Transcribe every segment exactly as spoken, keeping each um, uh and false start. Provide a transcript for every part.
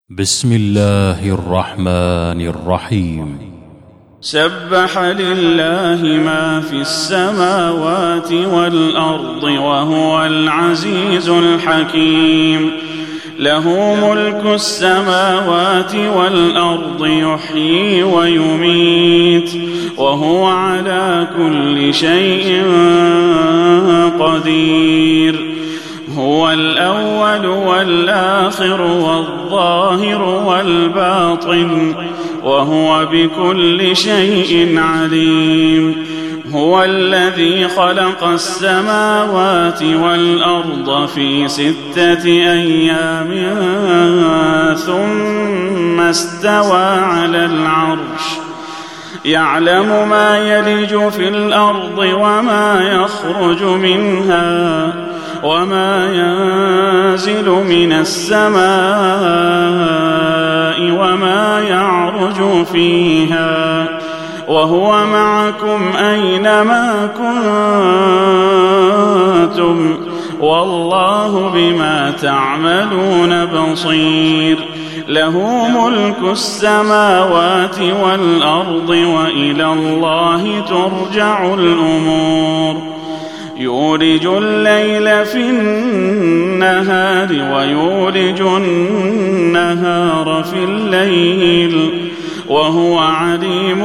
بسم الله الرحمن الرحيم. سبح لله ما في السماوات والأرض وهو العزيز الحكيم. له ملك السماوات والأرض يحيي ويميت وهو على كل شيء قدير. هو الأول والآخر والظاهر والباطن وهو بكل شيء عليم. هو الذي خلق السماوات والأرض في ستة أيام ثم استوى على العرش يعلم ما يلج في الأرض وما يخرج منها وما ينزل من السماء وما يعرج فيها وهو معكم أينما كنتم والله بما تعملون بصير. له ملك السماوات والأرض وإلى الله ترجع الأمور. يولج الليل في النهار ويولج النهار في الليل وهو عليم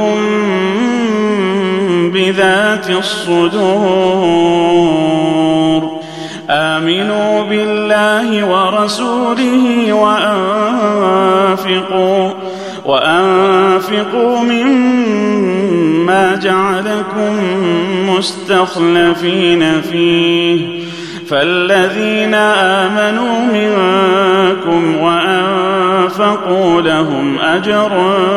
بذات الصدور. آمنوا بالله ورسوله وأنفقوا وأنفقوا مما جعلكم مستخلفين فيه فالذين آمنوا منكم وأنفقوا لهم أجر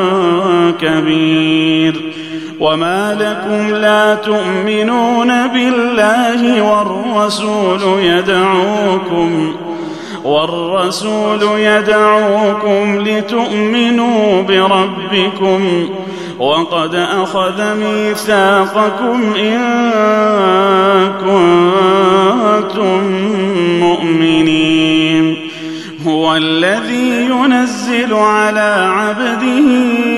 كبير. وما لكم لا تؤمنون بالله والرسول يدعوكم والرسول يدعوكم لتؤمنوا بربكم وقد أخذ ميثاقكم إن كنتم مؤمنين. هو الذي ينزل على عبده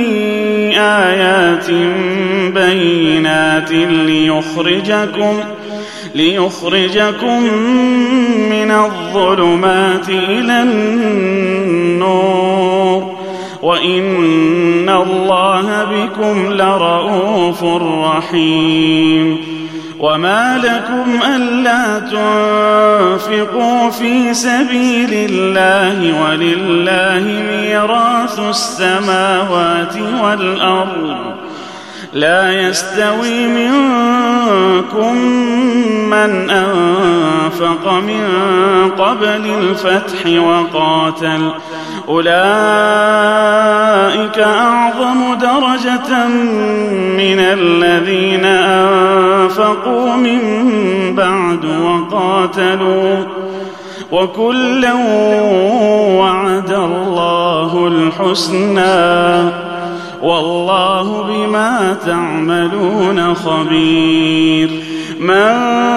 آيات بينات ليخرجكم ليخرجكم من الظلمات إلى النور وإن الله بكم لرءوف رحيم. وما لكم ألا تنفقوا في سبيل الله ولله ميراث السماوات والأرض لا يستوي منكم من أنفق من قبل الفتح وقاتل أولئك أعظم درجة من الذين أنفقوا من بعد وقاتلوا وكلا وعد الله الحسنى والله بما تعملون خبير. من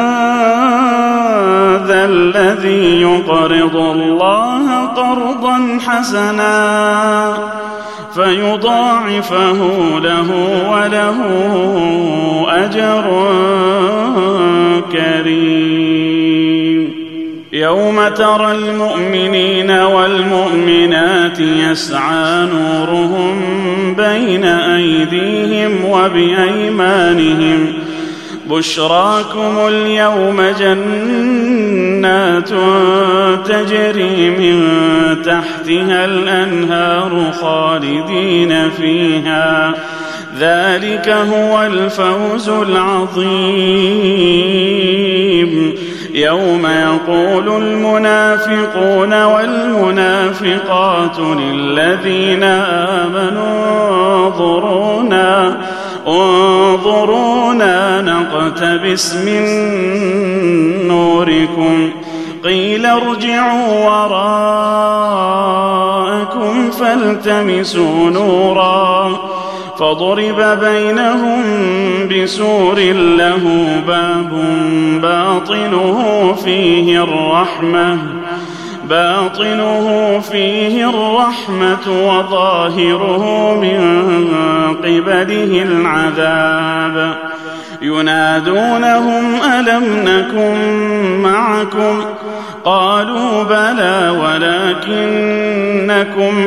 ذا الذي يقرض الله قرضا حسنا فيضاعفه له وله أجر كريم. يوم ترى المؤمنين والمؤمنات يسعى نورهم بين أيديهم وبأيمانهم بشراكم اليوم جنات تجري من تحتها الأنهار خالدين فيها ذلك هو الفوز العظيم. يوم يقول المنافقون والمنافقات للذين آمنوا انظرونا انظرونا نقتبس من نوركم قيل ارجعوا وراءكم فالتمسوا نورا فضرب بينهم بسور له باب باطنه فيه الرحمة باطنه فيه الرحمة وظاهره من قبله العذاب ينادونهم ألم نكن معكم قالوا بلى ولكنكم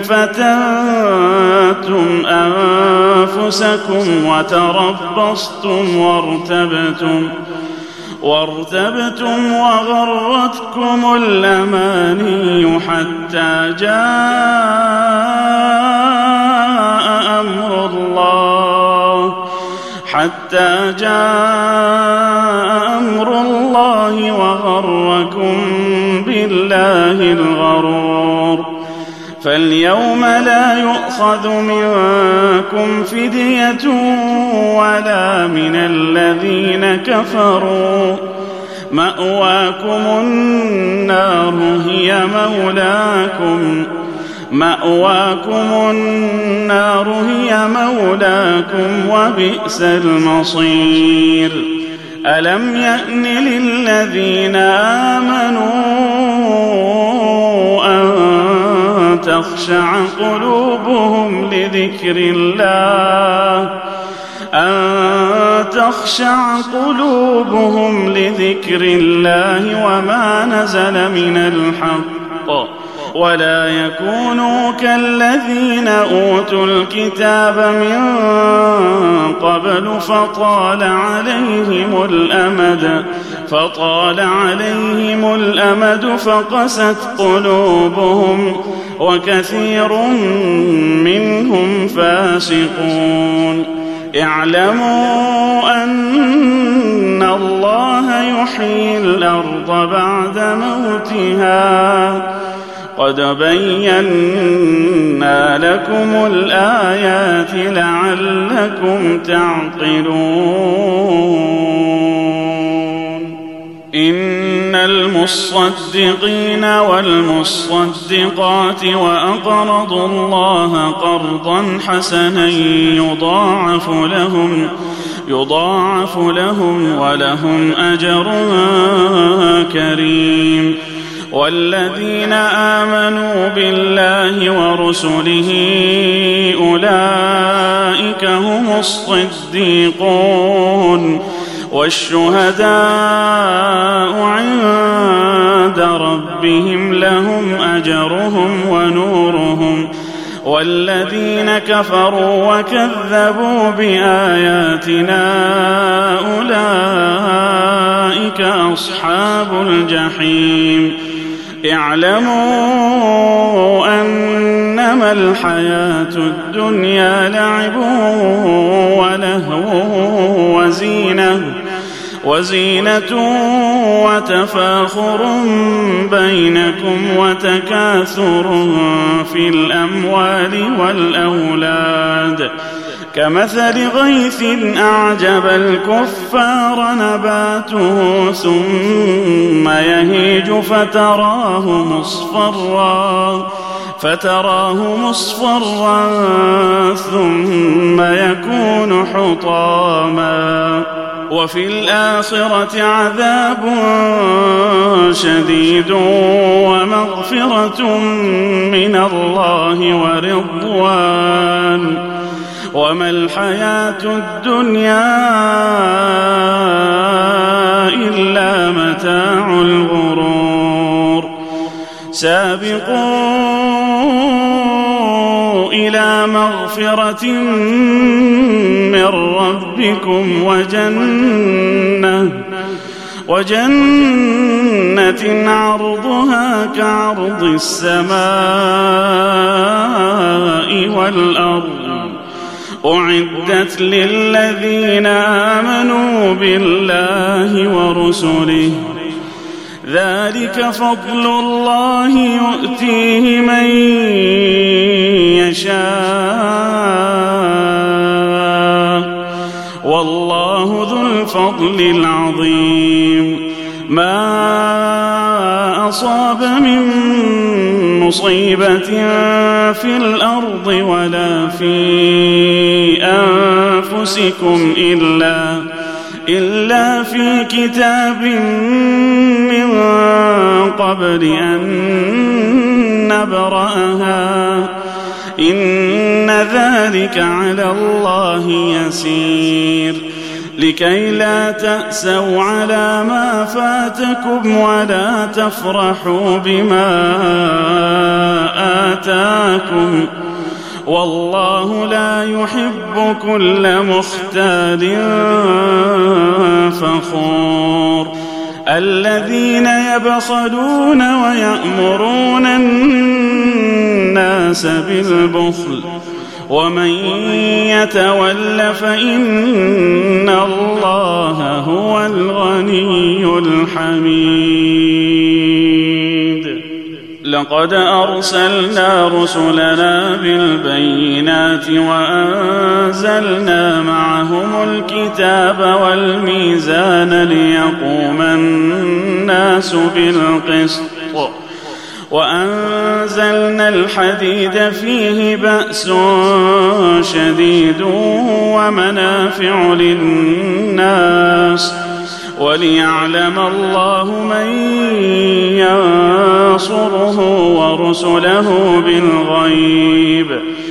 فتنتم أنفسكم وتربصتم وارتبتم وارتبتم وغرتكم الأماني حتى جاء أمر الله حتى جاء أمر الله وغركم بالله الغرور فاليوم لا يؤخذ منكم فدية ولا من الذين كفروا مأواكم النار هي مولاكم مأواكم النار هي مولاكم وبئس المصير ألم يأن للذين آمنوا أن تخشع قلوبهم لذكر الله أن تخشع قلوبهم لذكر الله وما نزل من الحق ولا يكونوا كالذين أوتوا الكتاب من قبل فطال عليهم الأمد فطال عليهم الأمد فقست قلوبهم وكثير منهم فاسقون اعلموا أن الله يحيي الأرض بعد موتها قد بينا لكم الآيات لعلكم تعقلون إن المصدقين والمصدقات وأقرضوا الله قرضا حسنا يضاعف لهم يضاعف لهم ولهم أجر كريم والذين آمنوا بالله ورسله أولئك هم الصديقون والشهداء عند ربهم لهم أجرهم ونورهم والذين كفروا وكذبوا بآياتنا أولئك أصحاب الجحيم اعلموا أنما الحياة الدنيا لعب ولهو وزينة وزينة وتفاخر بينكم وتكاثر في الأموال والأولاد كمثل غيث أعجب الكفار نباته ثم يهيج فتراه مصفرا فتراه مصفرا ثم يكون حطاما وفي الآخرة عذاب شديد ومغفرة من الله ورضوان وما الحياة الدنيا إلا متاع الغرور سابقوا إلى مغفرة من ربكم وجنة وجنة عرضها كعرض السماء والأرض أعدت للذين آمنوا بالله ورسله ذلك فضل الله يؤتيه من يشاء والله ذو الفضل العظيم ما أصاب من مصيبة في الأرض ولا في أنفسكم إلا إلا في كتاب من قبل أن نبرأها إن ذلك على الله يسير لكي لا تأسوا على ما فاتكم ولا تفرحوا بما آتاكم والله لا يحب كل مختال فخور الذين يبخلون ويأمرون الناس بالبخل ومن يتول فإن الله هو الغني الحميد لقد أرسلنا رسلنا بالبينات وأنزلنا معهم الكتاب والميزان ليقوم الناس بالقسط وأنزلنا الحديد فيه بأس شديد ومنافع للناس وليعلم الله من ينصره ورسله بالغيب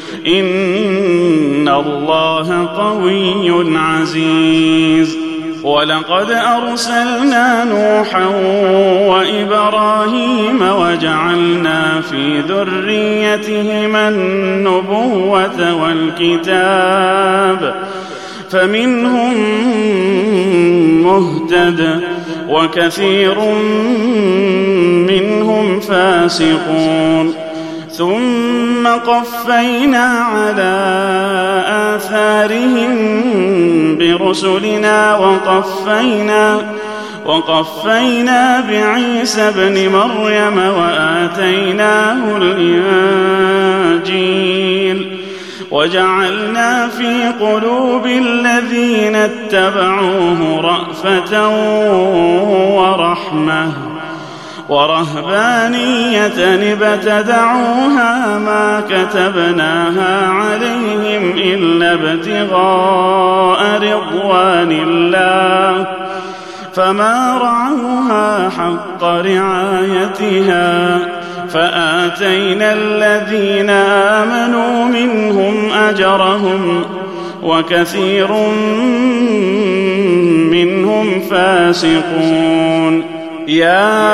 إن الله قوي عزيز ولقد أرسلنا نوحا وإبراهيم وجعلنا في ذريتهما النبوة والكتاب فمنهم مهتد وكثير منهم فاسقون ثم قفينا على آثارهم برسلنا وقفينا وقفينا بعيسى ابن مريم وآتيناه الإنجيل وجعلنا في قلوب الذين اتبعوه رأفة ورحمة ورهبانية ابتدعوها ما كتبناها عليهم إلا ابتغاء رضوان الله فما رعوها حق رعايتها فآتينا الذين آمنوا منهم أجرهم وكثير منهم فاسقون يا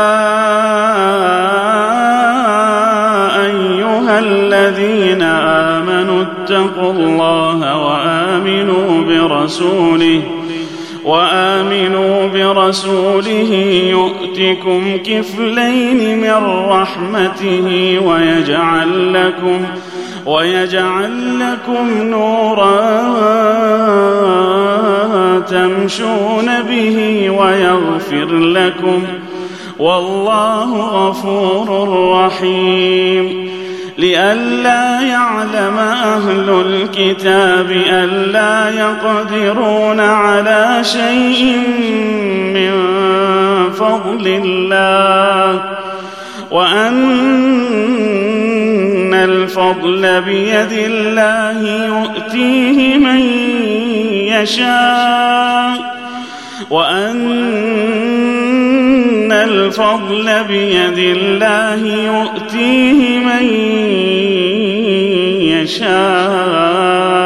أيها الذين آمنوا اتقوا الله وآمنوا برسوله وآمنوا برسوله يؤتكم كفلين من رحمته ويجعل لكم ويجعل لكم نورا تمشون به ويغفر لكم والله غفور رحيم لئلا يعلم أهل الكتاب ألا يقدرون على شيء من فضل الله وأن الفضل بيد الله يؤتيه من يشاء وأن الفضل بيد الله يؤتيه من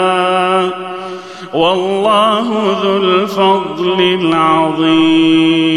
يشاء والله ذو الفضل العظيم